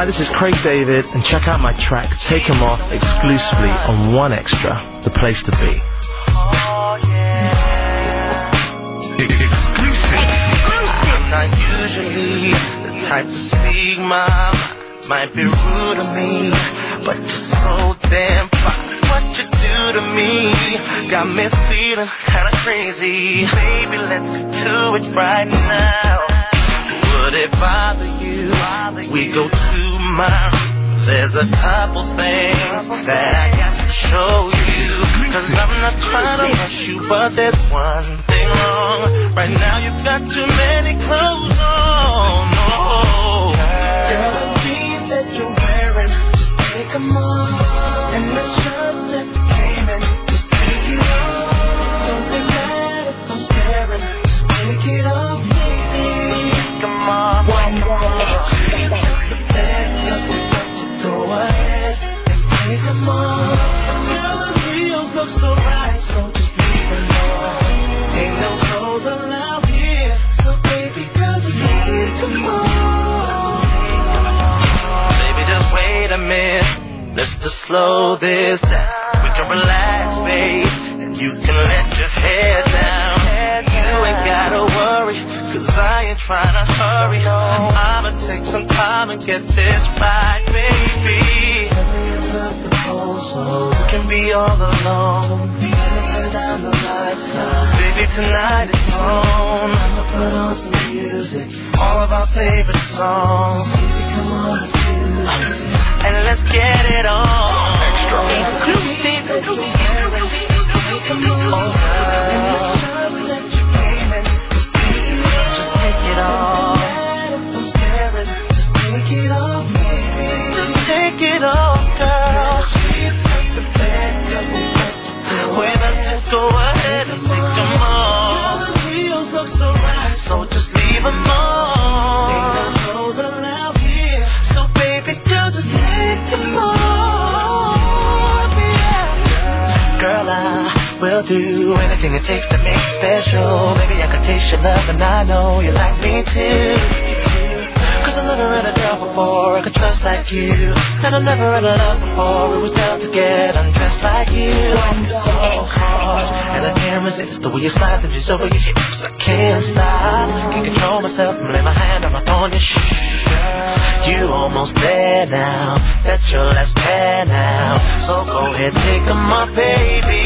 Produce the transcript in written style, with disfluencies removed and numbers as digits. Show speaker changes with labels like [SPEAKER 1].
[SPEAKER 1] Hi, this is Craig David, and check out my track Take 'Em Off exclusively on One Extra, the place to be.
[SPEAKER 2] Oh, yeah. Exclusive. I'm not usually the type to speak, Mom. Might be rude to me, but you're so damn fine. What you do to me got me feeling kinda crazy. Baby, let's do it right now. Would it bother you? We go to my room. There's a couple things that I got to show you. Cause I'm not trying to rush you, but there's one thing wrong. Right now you've got too many clothes on. No. Girl, the jeans that you're wearing, just take them off. And the shirt that you came in, just take it off. Don't be mad if I'm staring, just take it off, baby. Come on, one more. The bed just without you, go ahead and take them off. Girl, the heels look so right, so just leave them off. Ain't no clothes allowed here, so baby girl, just take them off. Baby, just wait a minute, let's just slow this down. We can relax, babe, and you can let your hair down. You ain't gotta worry, cause I ain't trying to hurry. I'ma take some time and get this right, baby. So we can be all alone. Turn down the lights now. Baby, tonight it's on. I'ma put on some music, all of our favorite songs. Baby, come on, let's do this, and let's get it on. Extra. Exclusive. Come on, just take it off. Just take it off, girl. We're about to go ahead and take them off. The heels look so right, so just leave them on. Ain't no clothes allowed here, so baby girl, just take them off. Yeah. Girl, I will do anything it takes to make it special. Maybe I could taste your love, and I know you like me too. Cause I never had a girl before I could trust like you, and I never had a love before it was down to get undressed like you. So hard, and I can't resist the way you slide the juice over your hips. I can't stop, can't control myself and lay my hand on your shirt. You almost there now, that's your last pair now. So go ahead, take them off, baby.